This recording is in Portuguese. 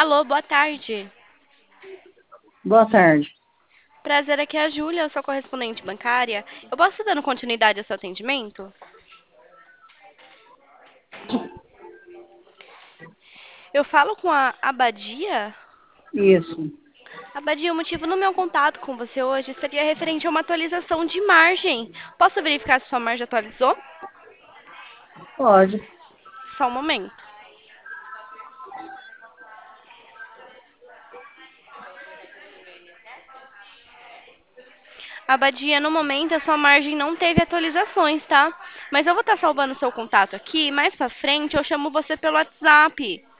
Alô, boa tarde. Boa tarde. Prazer, aqui é a Júlia, eu sou correspondente bancária. Eu posso estar dando continuidade ao seu atendimento? Eu falo com a Abadia? Isso, Abadia, o motivo do meu contato com você hoje seria referente a uma atualização de margem. Posso verificar se sua margem atualizou? pode. Só um momento. Abadia, no momento a sua margem não teve atualizações, tá? Mas eu vou estar salvando o seu contato aqui. Mais pra frente eu chamo você pelo WhatsApp.